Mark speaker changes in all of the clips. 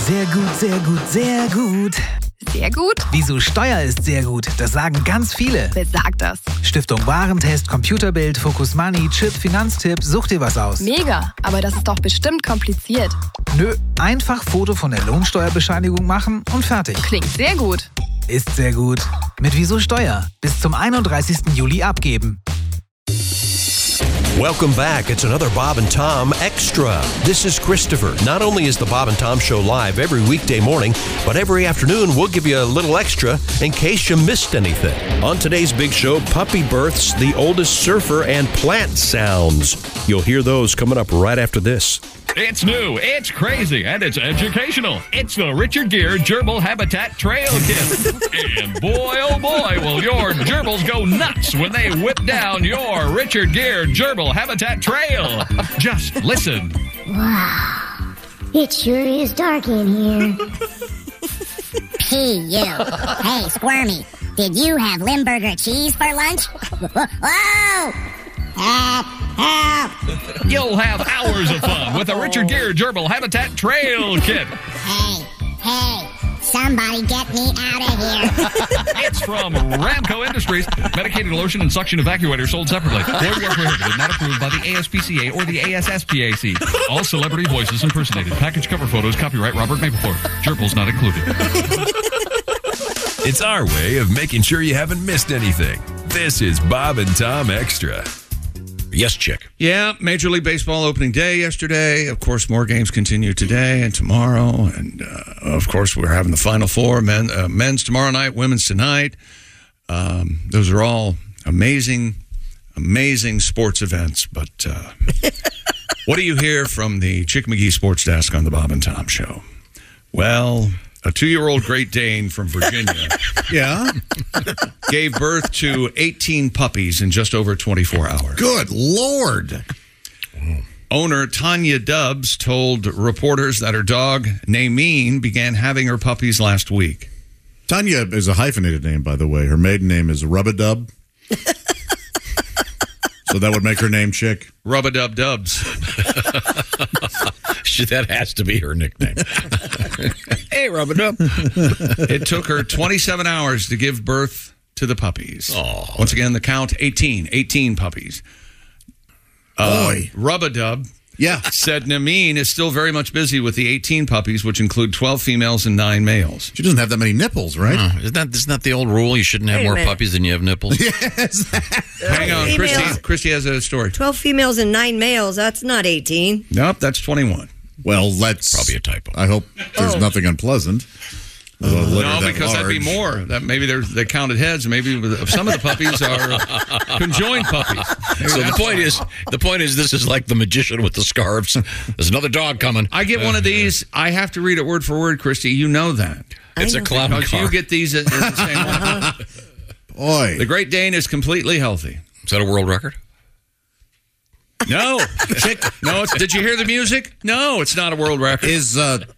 Speaker 1: Sehr gut, sehr gut, sehr gut.
Speaker 2: Sehr gut?
Speaker 1: Wieso Steuer ist sehr gut, das sagen ganz viele.
Speaker 2: Wer sagt das?
Speaker 1: Stiftung Warentest, Computerbild, Focus Money, Chip, Finanztipp, such dir was aus.
Speaker 2: Mega, aber das ist doch bestimmt kompliziert.
Speaker 1: Nö, einfach Foto von der Lohnsteuerbescheinigung machen und fertig.
Speaker 2: Klingt sehr gut.
Speaker 1: Ist sehr gut. Mit Wieso Steuer. Bis zum 31. Juli abgeben.
Speaker 3: Welcome back. It's another Bob and Tom Extra. This is Christopher. Not only is the Bob and Tom Show live every weekday morning, but every afternoon we'll give you a little extra in case you missed anything. On today's big show, puppy births, the oldest surfer, and plant sounds. You'll hear those coming up right after this.
Speaker 4: It's new, it's crazy, and it's educational. It's the Richard Gere Gerbil Habitat Trail Kit. And boy, oh boy, will your gerbils go nuts when they whip down your Richard Gere Gerbil Habitat Trail. Just listen.
Speaker 5: Wow, it sure is dark in here. Hey, you. Hey, Squirmy, did you have Limburger cheese for lunch? Whoa! Help!
Speaker 4: You'll have hours of fun with the Richard Gere Gerbil Habitat Trail Kit.
Speaker 5: Hey, somebody get me out of here.
Speaker 4: It's from Ramco Industries. Medicated lotion and suction evacuator sold separately. Word were prohibited, not approved by the ASPCA or the ASSPAC. All celebrity voices impersonated. Package cover photos, copyright Robert Mapplethorpe. Gerbils not included.
Speaker 6: It's our way of making sure you haven't missed anything. This is Bob and Tom Extra.
Speaker 7: Yes, Chick.
Speaker 8: Yeah, Major League Baseball opening day yesterday. Of course, more games continue today and tomorrow. And, of course, we're having the Final Four, men's tomorrow night, women's tonight. Those are all amazing sports events. But what do you hear from the Chick McGee Sports Desk on the Bob and Tom Show? Well, a 2-year-old Great Dane from Virginia gave birth to 18 puppies in just over 24 hours.
Speaker 7: Good Lord.
Speaker 8: Owner Tanya Dubbs told reporters that her dog, Nameen, began having her puppies last week.
Speaker 9: Tanya is a hyphenated name, by the way. Her maiden name is Rub-a-Dub. So that would make her name Chick.
Speaker 8: Rub-a-Dub Dubs.
Speaker 7: That has to be her nickname. Hey, Rub-a-Dub.
Speaker 8: It took her 27 hours to give birth to the puppies.
Speaker 7: Oh.
Speaker 8: Once again, the count, 18 puppies.
Speaker 9: Boy.
Speaker 8: Rub-a-Dub said Nameen is still very much busy with the 18 puppies, which include 12 females and 9 males.
Speaker 9: She doesn't have that many nipples, right?
Speaker 7: Isn't that the old rule? You shouldn't have more puppies than you have nipples?
Speaker 9: Yes.
Speaker 8: Hang on, Christy has a story.
Speaker 10: 12 females and 9 males. That's not 18.
Speaker 8: Nope, that's 21.
Speaker 9: Well, that's
Speaker 7: probably a typo.
Speaker 9: I hope there's nothing unpleasant.
Speaker 8: No, because that'd be more. That maybe they counted heads. Maybe some of the puppies are conjoined puppies.
Speaker 7: So the point is, this is like the magician with the scarves. There's another dog coming.
Speaker 8: I get one of these. I have to read it word for word, Christy. You know that.
Speaker 7: It's a clown car.
Speaker 8: You get these at the same one.
Speaker 9: Boy,
Speaker 8: the Great Dane is completely healthy.
Speaker 7: Is that a world record?
Speaker 8: No. Did you hear the music? No, it's not a world record.
Speaker 9: There's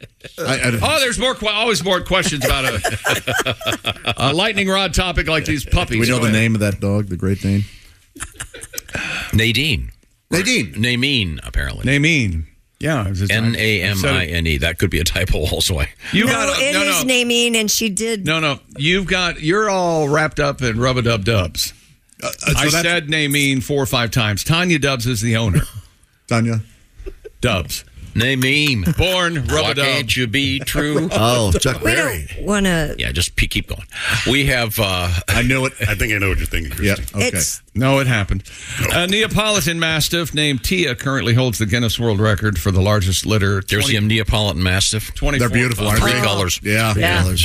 Speaker 8: always more questions about a lightning rod topic like these puppies.
Speaker 9: Do we know the name of that dog, the Great Dane?
Speaker 7: Nameen, apparently.
Speaker 8: Nameen. Yeah.
Speaker 7: Namine. That could be a typo also.
Speaker 10: It is Nameen, and she did.
Speaker 8: No. You're all wrapped up in Rub-a-Dub Dubs. I said Nameen 4 or 5 times. Tanya Dubbs is the owner.
Speaker 9: Tanya
Speaker 8: Dubbs.
Speaker 7: Nameen.
Speaker 8: Born Rub-a-Dub.
Speaker 7: Why can't you be true?
Speaker 9: Oh, Chuck Berry.
Speaker 10: We don't want to...
Speaker 7: Yeah, just keep going. We have...
Speaker 9: I know it. I think I know what you're thinking, Christy.
Speaker 8: Yeah, okay. No, it happened. A Neapolitan Mastiff named Tia currently holds the Guinness World Record for the largest litter.
Speaker 7: There's the Neapolitan Mastiff.
Speaker 8: 24.
Speaker 9: They're beautiful, aren't they?
Speaker 7: 3 colors.
Speaker 9: Yeah.
Speaker 7: Colors,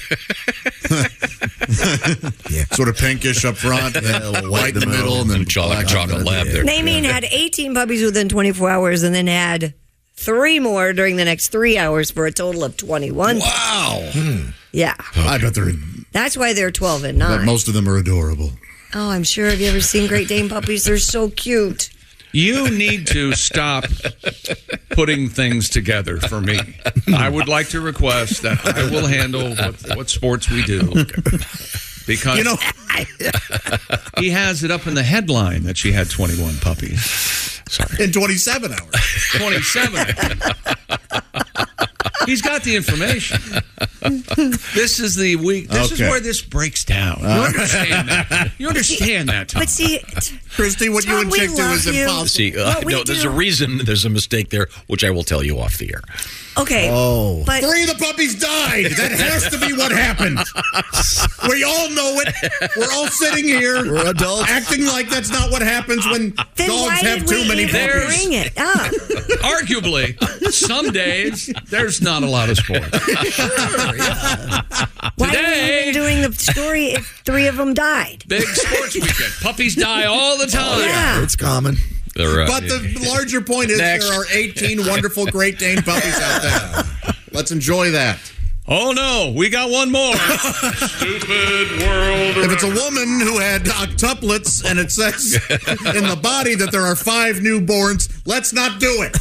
Speaker 9: yeah. Sort of pinkish up front, white in the middle, and then
Speaker 7: chocolate lab there.
Speaker 10: Nameen had 18 puppies within 24 hours and then had 3 more during the next 3 hours for a total of 21.
Speaker 9: Wow.
Speaker 10: Yeah.
Speaker 9: I bet they're...
Speaker 10: That's why they're 12 and 9.
Speaker 9: But most of them are adorable.
Speaker 10: Oh, I'm sure. Have you ever seen Great Dane puppies? They're so cute.
Speaker 8: You need to stop putting things together for me. I would like to request that I will handle what sports we do. Because he has it up in the headline that she had 21 puppies.
Speaker 9: Sorry. In 27 hours.
Speaker 8: 27. He's got the information. This is the week. This is where this breaks down. You understand that? You understand that, Tom?
Speaker 10: But see,
Speaker 9: Christy, what
Speaker 10: Tom,
Speaker 9: you and
Speaker 10: we
Speaker 9: Chick do
Speaker 10: love
Speaker 9: is
Speaker 10: you.
Speaker 9: impossible.
Speaker 7: See, no, there's a reason. There's a mistake there, which I will tell you off the air.
Speaker 10: okay.
Speaker 9: Oh.
Speaker 10: But
Speaker 9: 3 of the puppies died. That has to be what happened. We all know it. We're all sitting here. We're adults. Acting like that's not what happens when
Speaker 10: then
Speaker 9: dogs
Speaker 10: why
Speaker 9: have
Speaker 10: did
Speaker 9: too
Speaker 10: we
Speaker 9: many
Speaker 10: even
Speaker 9: puppies.
Speaker 10: bring it up?
Speaker 8: Arguably, some days there's not a lot of sports.
Speaker 10: Why are we
Speaker 8: Today-
Speaker 10: even doing the story if 3 of them died?
Speaker 8: Big sports weekend. Puppies die all the time.
Speaker 10: Yeah.
Speaker 9: It's common.
Speaker 7: They're,
Speaker 9: But the larger point is
Speaker 7: Next.
Speaker 9: there are 18 wonderful Great Dane puppies out there. Let's enjoy that.
Speaker 8: Oh no, we got one more. Stupid world.
Speaker 9: If it's a woman who had octuplets and it says in the body that there are 5 newborns, let's not do it.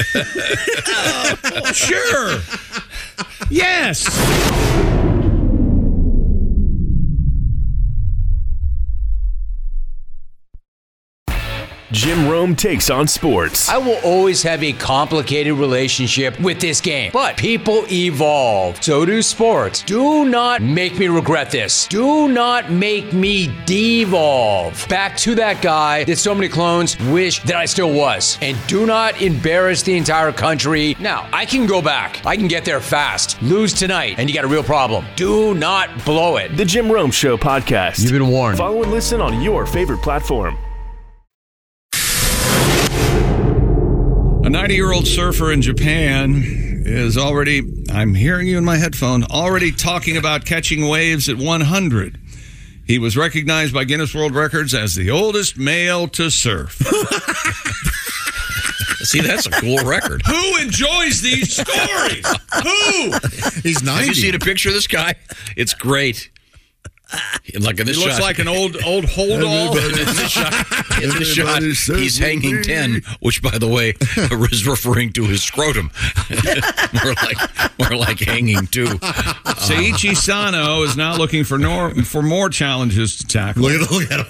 Speaker 8: Sure. Yes.
Speaker 11: Jim Rome takes on sports.
Speaker 12: I will always have a complicated relationship with this game, but people evolve. So do sports. Do not make me regret this. Do not make me devolve back to that guy that so many clones wish that I still was. And do not embarrass the entire country. Now, I can go back. I can get there fast. Lose tonight, and you got a real problem. Do not blow it.
Speaker 11: The Jim Rome Show podcast.
Speaker 12: You've been warned.
Speaker 11: Follow and listen on your favorite platform.
Speaker 8: A 90-year-old surfer in Japan is already, I'm hearing you in my headphone, already talking about catching waves at 100. He was recognized by Guinness World Records as the oldest male to surf.
Speaker 7: See, that's a cool record.
Speaker 8: Who enjoys these stories? Who?
Speaker 9: He's 90.
Speaker 7: Have you seen a picture of this guy? It's great. Like in this
Speaker 8: He looks
Speaker 7: shot,
Speaker 8: like an old hold all.
Speaker 7: in this shot, he's hanging 10, which, by the way, is referring to his scrotum. more like hanging 2.
Speaker 8: Seiichi Sano is now looking for more challenges to tackle.
Speaker 9: Look at him.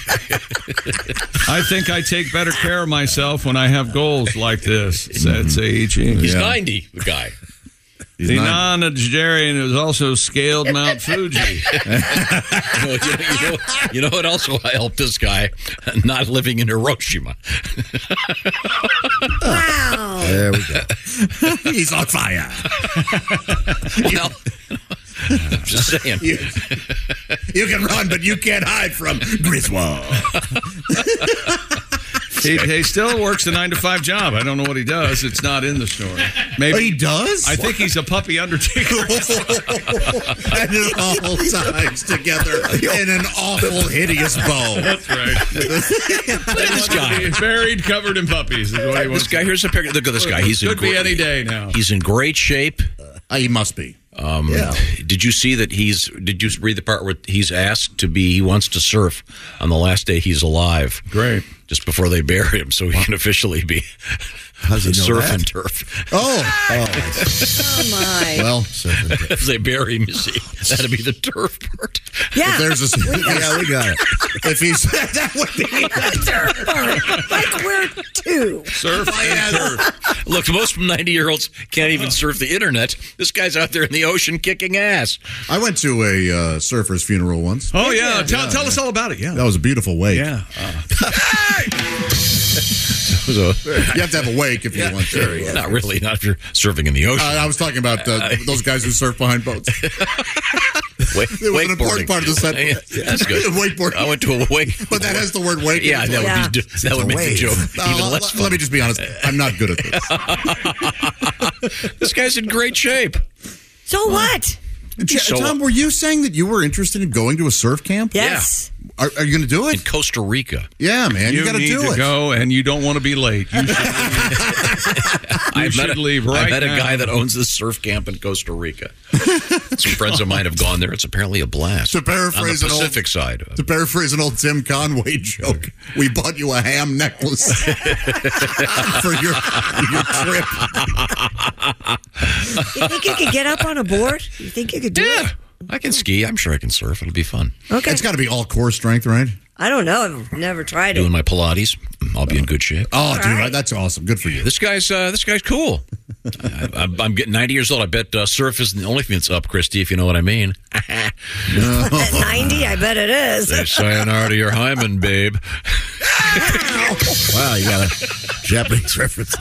Speaker 8: I think I take better care of myself when I have goals like this, said Seiichi.
Speaker 7: He's 90, the guy.
Speaker 8: The non-Nigerian who's also scaled Mount Fuji.
Speaker 7: You know what also helped this guy? Not living in Hiroshima.
Speaker 10: Wow.
Speaker 9: There we go. He's on fire.
Speaker 7: Well, I'm just saying.
Speaker 9: You can run, but you can't hide from Griswold.
Speaker 8: He still works the 9-to-5 job. I don't know what he does. It's not in the story. Maybe
Speaker 9: he does?
Speaker 8: I think he's a puppy undertaker.
Speaker 9: And it all ties together in an awful, hideous bow.
Speaker 8: That's right.
Speaker 7: Look at this guy.
Speaker 8: Buried, covered in puppies. Is what he wants.
Speaker 7: This guy, here's a picture. Look at this guy. He's
Speaker 8: Could
Speaker 7: in
Speaker 8: be any day now.
Speaker 7: He's in great shape.
Speaker 9: He must be.
Speaker 7: Did you see that did you read the part where he's asked to be, he wants to surf on the last day he's alive?
Speaker 8: Great.
Speaker 7: Just before they bury him, so he can officially be surf and turf.
Speaker 9: Oh
Speaker 10: my.
Speaker 9: Well, surf and turf.
Speaker 7: As they bury him, you see, that'd be the turf part.
Speaker 10: Yeah.
Speaker 9: If there's we got it. If he's that would be
Speaker 10: Like we're 2.
Speaker 8: Surf and turf.
Speaker 7: Look, most 90-year-olds can't even surf the internet. This guy's out there in the ocean kicking ass.
Speaker 9: I went to a surfer's funeral once.
Speaker 8: Oh, yeah. Tell us all about it. Yeah.
Speaker 9: That was a beautiful wake.
Speaker 8: Yeah.
Speaker 7: So,
Speaker 9: You have to have a wake if you want to.
Speaker 7: not really, not if you're surfing in the ocean.
Speaker 9: I was talking about those guys who surf behind boats. It was an important part of the set.
Speaker 7: Yeah, that's good.
Speaker 9: Wakeboarding.
Speaker 7: I went to a wake.
Speaker 9: But that has the word wake.
Speaker 7: Yeah,
Speaker 9: in it.
Speaker 7: that would make the joke even less fun.
Speaker 9: Let me just be honest. I'm not good at this.
Speaker 7: This guy's in great shape.
Speaker 10: So what?
Speaker 9: Tom, were you saying that you were interested in going to a surf camp?
Speaker 10: Yes.
Speaker 9: Are you going to do
Speaker 7: In
Speaker 9: it?
Speaker 7: Costa Rica.
Speaker 9: Yeah, man. You got to
Speaker 8: need
Speaker 9: do
Speaker 8: to
Speaker 9: it.
Speaker 8: go, and you don't want to be late. You should leave right
Speaker 7: I met
Speaker 8: now.
Speaker 7: a guy that owns this surf camp in Costa Rica. Some friends of mine have gone there. It's apparently a blast.
Speaker 9: To paraphrase
Speaker 7: on the Pacific side.
Speaker 9: To paraphrase an old Tim Conway joke, we bought you a ham necklace for your trip.
Speaker 10: You think you could get up on a board? You think you could do it?
Speaker 7: I can ski. I'm sure I can surf. It'll be fun.
Speaker 10: Okay.
Speaker 9: It's got to be all core strength, right?
Speaker 10: I don't know. I've never tried
Speaker 7: Doing
Speaker 10: it.
Speaker 7: my Pilates. I'll be in good shape.
Speaker 9: Oh, dude, that's awesome. Good for you.
Speaker 7: This guy's cool. I'm getting 90 years old. I bet surf isn't the only thing that's up, Christy, if you know what I mean.
Speaker 10: At 90, I bet it is.
Speaker 7: Say sayonara to your hymen, babe.
Speaker 9: Wow, you got a Japanese reference.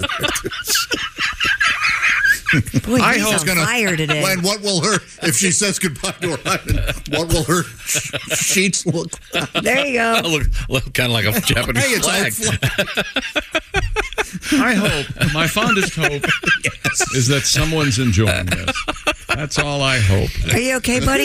Speaker 10: Boy, he's on fire today.
Speaker 9: When what will her, if she says goodbye to her husband, what will her sheets look like?
Speaker 10: There you go.
Speaker 7: Look kind of like a Japanese flag.
Speaker 8: I hope, my fondest hope is that someone's enjoying this. That's all I hope.
Speaker 10: Are you okay, buddy?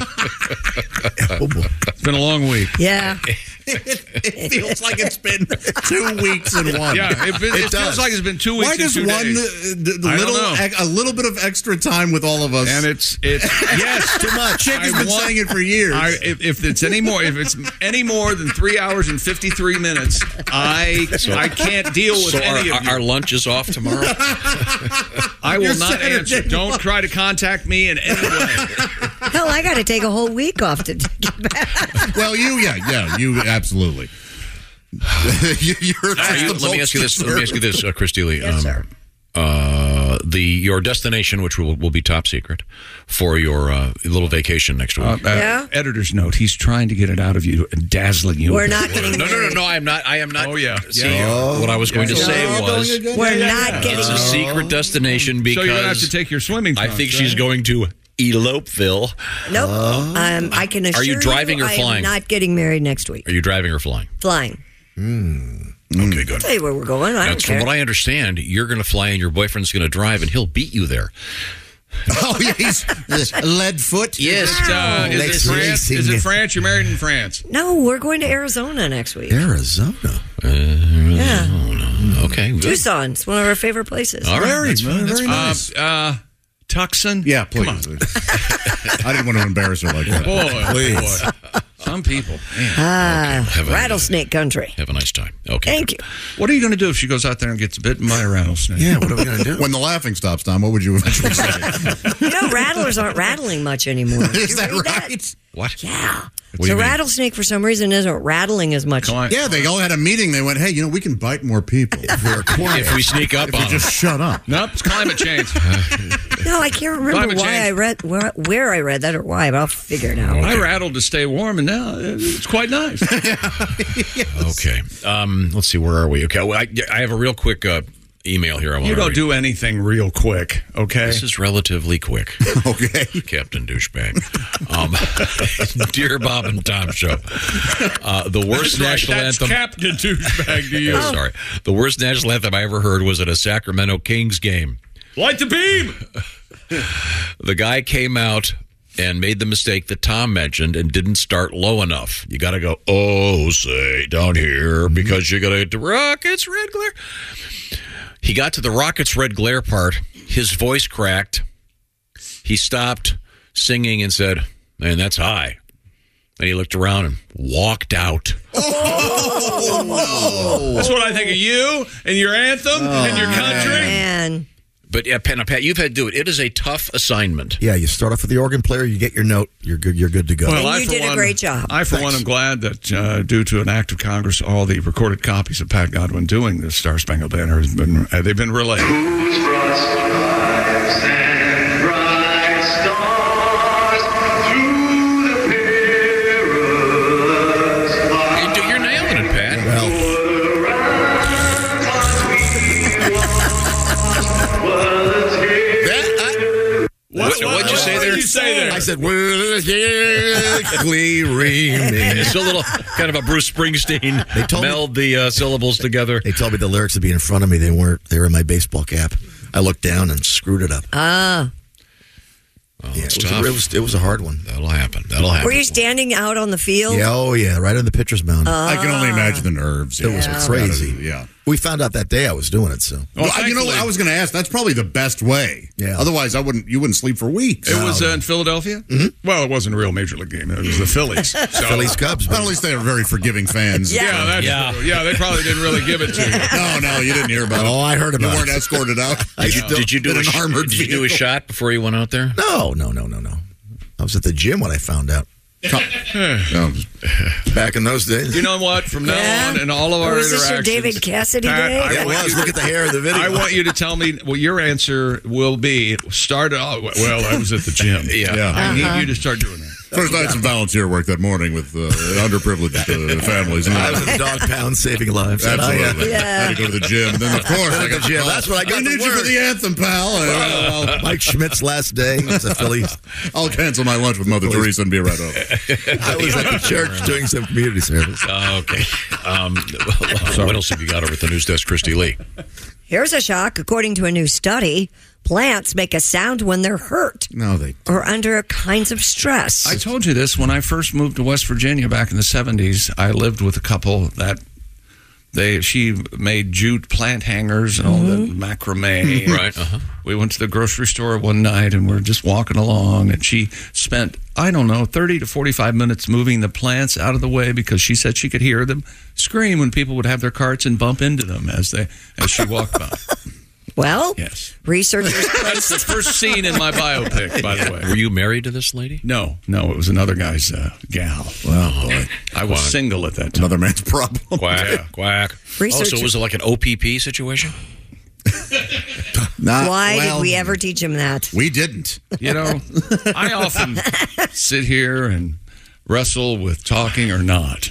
Speaker 8: It's been a long week.
Speaker 10: Yeah.
Speaker 9: It feels like it's been 2 weeks in one.
Speaker 8: Yeah, it feels like it's been 2 weeks.
Speaker 9: Why does a little bit of extra time with all of us?
Speaker 8: And it's yes,
Speaker 9: too much. Chick has been saying it for years.
Speaker 8: If it's any more than 3 hours and 53 minutes, I can't deal with any of you.
Speaker 7: Our lunch is off tomorrow.
Speaker 8: I will not answer. Don't try to contact me in any way.
Speaker 10: Hell, I got to take a whole week off to get back.
Speaker 9: Well, you absolutely.
Speaker 7: Let me ask you this, Christy Lee.
Speaker 10: Yes, sir.
Speaker 7: Your destination, which will be top secret, for your little vacation next week.
Speaker 8: Editor's note: he's trying to get it out of you, dazzling you.
Speaker 10: We're not getting married.
Speaker 7: No, I am not.
Speaker 8: Oh yeah.
Speaker 7: What I was going to say was
Speaker 10: we're not getting
Speaker 7: it's a secret destination because
Speaker 8: so you're gonna have to take your swimming trunks,
Speaker 7: I think she's going to Elopeville.
Speaker 10: Nope. I can assure
Speaker 7: Are you driving or flying?
Speaker 10: I am not getting married next week.
Speaker 7: Are you driving or flying?
Speaker 10: Flying.
Speaker 7: Okay, good.
Speaker 10: I'll tell you where we're going. I don't care.
Speaker 7: From what I understand, you're going to fly and your boyfriend's going to drive, and he'll beat you there.
Speaker 9: Oh, yeah, he's lead foot.
Speaker 7: Yes.
Speaker 8: Is it France? Is it France? You're married in France.
Speaker 10: No, we're going to Arizona next week.
Speaker 9: Arizona.
Speaker 10: Yeah.
Speaker 7: Okay. Good.
Speaker 10: Tucson. It's one of our favorite places.
Speaker 7: All right.
Speaker 9: Very nice.
Speaker 8: Tucson?
Speaker 9: Yeah, please. Come on. I didn't want to embarrass her like that.
Speaker 8: Boy,
Speaker 9: please.
Speaker 8: Boy. Some people.
Speaker 10: Rattlesnake country.
Speaker 7: Have a nice time. Okay.
Speaker 10: Thank you.
Speaker 8: What are you going to do if she goes out there and gets bitten by a rattlesnake?
Speaker 9: Yeah, what are we going to do? When the laughing stops, Tom, what would you eventually say?
Speaker 10: Rattlers aren't rattling much anymore.
Speaker 9: Is that right?
Speaker 7: What?
Speaker 10: Yeah.
Speaker 7: What
Speaker 10: The rattlesnake, for some reason, isn't rattling as much.
Speaker 9: Yeah, they all had a meeting. They went, hey, we can bite more people if we're quiet.
Speaker 7: If we sneak up on them.
Speaker 9: Just shut up.
Speaker 8: Nope, it's climate change.
Speaker 10: No, I can't remember why I read where I read that or why, but I'll figure it out.
Speaker 8: I rattled to stay warm, and now it's quite nice.
Speaker 9: Yes.
Speaker 7: Okay. Let's see. Where are we? Okay. Well, I have a real quick email here.
Speaker 8: You don't do anything real quick, okay?
Speaker 7: This is relatively quick.
Speaker 9: Okay.
Speaker 7: Captain Douchebag. Dear Bob and Tom Show. The worst national anthem.
Speaker 8: Captain Douchebag to you.
Speaker 7: Sorry. The worst national anthem I ever heard was at a Sacramento Kings game.
Speaker 8: Light the beam!
Speaker 7: The guy came out and made the mistake that Tom mentioned and didn't start low enough. You got to go, oh, say, down here, because you got to get the Rockets Red Glare. He got to the Rockets Red Glare part. His voice cracked. He stopped singing and said, man, that's high. And he looked around and walked out.
Speaker 8: Oh, no. That's what I think of you and your anthem and your country.
Speaker 10: Man.
Speaker 7: But yeah, Pat, you've had to do it. It is a tough assignment.
Speaker 13: Yeah, you start off with the organ player, you get your note, you're good to go.
Speaker 10: Well, and you did a great job.
Speaker 8: I, for one, am glad that due to an act of Congress, all the recorded copies of Pat Godwin doing the Star Spangled Banner they've been relayed.
Speaker 7: You're nailing it, Pat. What'd you say there?
Speaker 13: I said,
Speaker 7: It's a little kind of a Bruce Springsteen.
Speaker 13: They told
Speaker 7: meld the syllables together.
Speaker 13: They told me the lyrics would be in front of me. They weren't. They were in my baseball cap. I looked down and screwed it up.
Speaker 7: Oh,
Speaker 13: yeah,
Speaker 7: it's tough.
Speaker 13: It was a hard one.
Speaker 7: That'll happen.
Speaker 10: Were you standing out on the field?
Speaker 13: Yeah, oh yeah, right on the pitcher's mound.
Speaker 9: I can only imagine the nerves.
Speaker 13: It was crazy.
Speaker 9: Yeah.
Speaker 13: We found out that day I was doing it, so.
Speaker 9: Well, I was going to ask, that's probably the best way.
Speaker 13: Yeah.
Speaker 9: Otherwise, you wouldn't sleep for weeks.
Speaker 8: It was in Philadelphia? Mm-hmm. Well, it wasn't a real Major League game. It was the Phillies. So.
Speaker 13: Phillies Cubs.
Speaker 9: Well, at least they were very forgiving fans.
Speaker 8: Yeah, they probably didn't really give it to you.
Speaker 9: No, you didn't hear about it.
Speaker 13: Oh, I heard about it.
Speaker 9: You weren't escorted out.
Speaker 7: Did you do a shot before you went out there?
Speaker 13: No. I was at the gym when I found out. Back in those days.
Speaker 8: You know what? From now on, in all of our
Speaker 10: Was
Speaker 8: interactions,
Speaker 10: this your David Cassidy day?
Speaker 13: It was. Look at the hair in the video.
Speaker 8: I want you to tell me what your answer will be. Start off. Well, I was at the gym.
Speaker 9: Yeah.
Speaker 8: I need you to start doing that.
Speaker 9: First, I had some volunteer work that morning with underprivileged families.
Speaker 13: I was in the dog pound saving lives.
Speaker 9: Absolutely. I had to go to the gym. And then, of course, I got
Speaker 13: the gym. That's what I got.
Speaker 9: I need you for the anthem, pal.
Speaker 13: Mike Schmidt's last day as a Phillies.
Speaker 9: I'll cancel my lunch with Mother Teresa and be right over.
Speaker 13: I was at the church doing some community service.
Speaker 7: Okay. What else have you got over at the news desk, Christy Lee?
Speaker 10: Here's a shock. According to a new study, plants make a sound when they're hurt.
Speaker 9: No, they
Speaker 10: or under kinds of stress.
Speaker 8: I told you this when I first moved to West Virginia back in the 70s. I lived with a couple that she made jute plant hangers and all that macrame.
Speaker 7: Right.
Speaker 8: We went to the grocery store one night and we're just walking along, and she spent, 30 to 45 minutes moving the plants out of the way because she said she could hear them scream when people would have their carts and bump into them as she walked by.
Speaker 10: Well,
Speaker 8: yes.
Speaker 10: Researchers
Speaker 8: That's the first scene in my biopic, by the way.
Speaker 7: Were you married to this lady?
Speaker 8: No, it was another guy's gal.
Speaker 13: Wow, boy.
Speaker 8: I was single at that time.
Speaker 9: Another man's problem.
Speaker 7: Quack, quack. So was it like an OPP situation?
Speaker 10: Why did we ever teach him that?
Speaker 9: We didn't.
Speaker 8: I often sit here and wrestle with talking or not.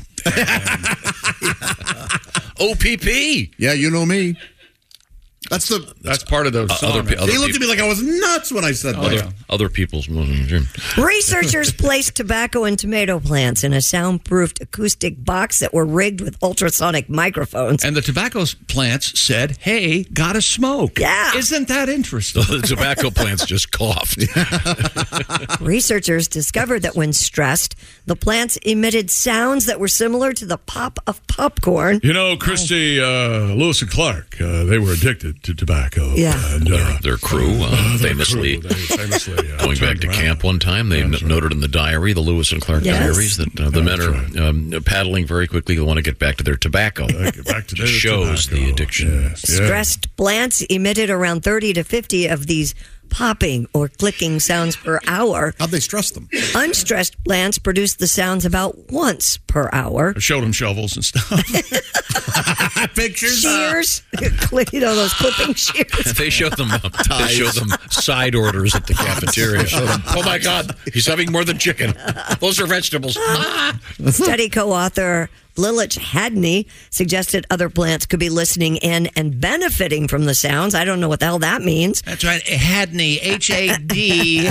Speaker 7: OPP.
Speaker 9: Yeah, you know me. That's
Speaker 8: part of those songs.
Speaker 9: He looked at me like I was nuts when I said that.
Speaker 7: Other people's.
Speaker 10: Researchers placed tobacco and tomato plants in a soundproofed acoustic box that were rigged with ultrasonic microphones.
Speaker 8: And the tobacco plants said, "Hey, gotta smoke."
Speaker 10: Yeah.
Speaker 8: Isn't that interesting?
Speaker 7: The tobacco plants just coughed.
Speaker 10: Researchers discovered that when stressed, the plants emitted sounds that were similar to the pop of popcorn.
Speaker 8: Christy, Lewis and Clark, they were addicted to tobacco.
Speaker 10: Yeah.
Speaker 8: And,
Speaker 7: their crew, famously going back to camp one time, they noted in the diary, the Lewis and Clark diaries, that the men are paddling very quickly. They want to get back to their tobacco. Shows the addiction.
Speaker 8: Yes.
Speaker 10: Stressed plants emitted around 30 to 50 of these popping or clicking sounds per hour.
Speaker 9: How'd they stress them?
Speaker 10: Unstressed plants produce the sounds about once per hour.
Speaker 8: I showed them shovels and stuff.
Speaker 9: Pictures.
Speaker 10: Shears. Those clipping shears.
Speaker 7: They showed them side orders at the cafeteria. Oh my God, he's having more than chicken. Those are vegetables.
Speaker 10: Study co-author Lilich Hadney suggested other plants could be listening in and benefiting from the sounds. I don't know what the hell that means.
Speaker 8: That's right. Hadney, Hadney.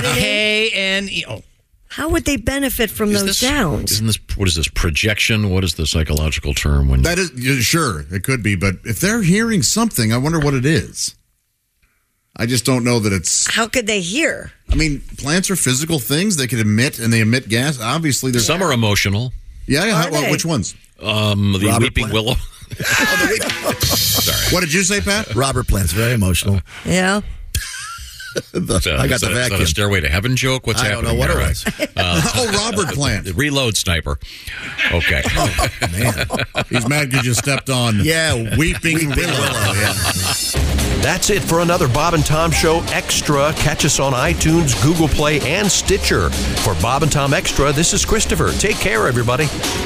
Speaker 10: How would they benefit from those sounds?
Speaker 7: Isn't this, what is this, projection? What is the psychological term?
Speaker 9: That is, sure, it could be, but if they're hearing something, I wonder what it is. I just don't know that it's...
Speaker 10: How could they hear?
Speaker 9: I mean, plants are physical things. They can emit, and they emit gas. Obviously, there's...
Speaker 7: Some are emotional.
Speaker 9: Yeah. Which ones?
Speaker 7: The weeping willow.
Speaker 9: Sorry. What did you say, Pat?
Speaker 13: Robert Plant's very emotional.
Speaker 10: Yeah.
Speaker 13: I got the vacuum.
Speaker 7: Is that a Stairway to Heaven joke? What's happening?
Speaker 13: I don't know what it was.
Speaker 9: Robert Plant.
Speaker 7: Reload sniper. Okay.
Speaker 13: Oh, man.
Speaker 9: He's mad because you stepped on Weeping Willow.
Speaker 3: That's it for another Bob and Tom Show Extra. Catch us on iTunes, Google Play, and Stitcher. For Bob and Tom Extra, this is Christopher. Take care, everybody.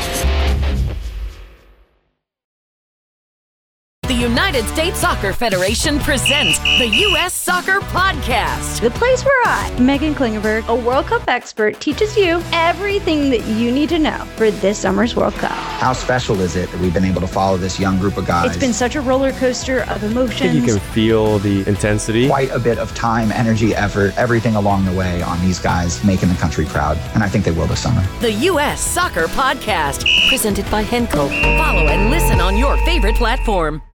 Speaker 14: The United States Soccer Federation presents the U.S. Soccer Podcast.
Speaker 15: The place where I, Megan Klingenberg, a World Cup expert, teaches you everything that you need to know for this summer's World Cup.
Speaker 16: How special is it that we've been able to follow this young group of guys?
Speaker 15: It's been such a roller coaster of emotions.
Speaker 11: You can feel the intensity.
Speaker 16: Quite a bit of time, energy, effort, everything along the way on these guys making the country proud. And I think they will this summer.
Speaker 14: The U.S. Soccer Podcast, presented by Henkel. Follow and listen on your favorite platform.